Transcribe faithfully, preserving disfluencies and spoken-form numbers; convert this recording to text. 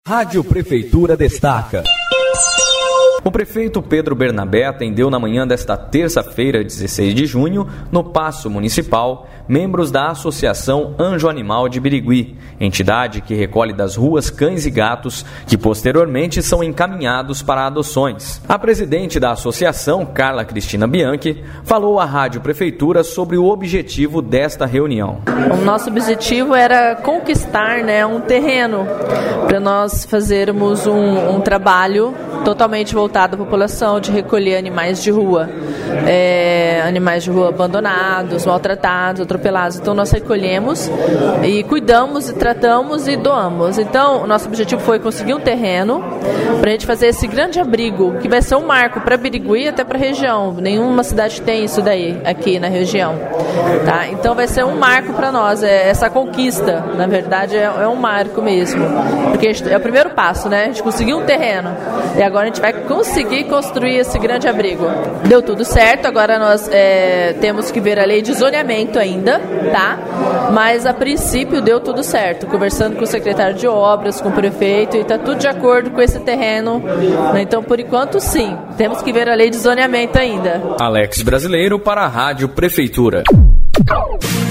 Rádio Prefeitura destaca. O prefeito Pedro Bernabé atendeu na manhã desta terça-feira, dezesseis de junho, no Paço Municipal, membros da Associação Anjo Animal de Birigui, entidade que recolhe das ruas cães e gatos que posteriormente são encaminhados para adoções. A presidente da associação, Carla Cristina Bianchi, falou à Rádio Prefeitura sobre o objetivo desta reunião. O nosso objetivo era conquistar, né, um terreno para nós fazermos um, um trabalho totalmente voltado à população, de recolher animais de rua, é, animais de rua abandonados, maltratados, atropelados. Então nós recolhemos e cuidamos e tratamos e doamos. Então o nosso objetivo foi conseguir um terreno para a gente fazer esse grande abrigo, que vai ser um marco para Birigui e até para a região. Nenhuma cidade tem isso daí aqui na região. Tá? Então vai ser um marco para nós, é, essa conquista, na verdade é, é um marco mesmo, porque a gente, é o primeiro passo, né? A gente conseguiu um terreno e agora a gente vai conseguir construir esse grande abrigo. Deu tudo certo, agora nós é, temos que ver a lei de zoneamento ainda, tá? Mas a princípio deu tudo certo, conversando com o secretário de obras, com o prefeito, e está tudo de acordo com esse terreno, né? Então por enquanto sim, temos que ver a lei de zoneamento ainda. Alex Brasileiro para a Rádio Prefeitura.